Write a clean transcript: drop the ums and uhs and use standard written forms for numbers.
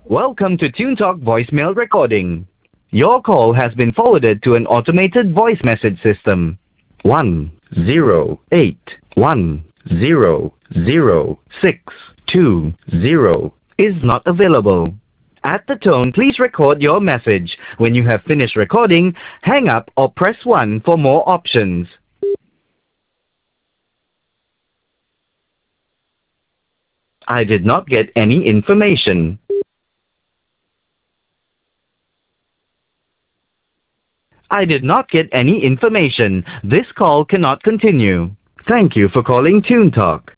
Welcome to TuneTalk voicemail recording. Your call has been forwarded to an automated voice message system. 108100620 is not available. At the tone, please record your message. When you have finished recording, hang up or press 1 for more options. I did not get any information. I did not get any information. This call cannot continue. Thank you for calling TuneTalk.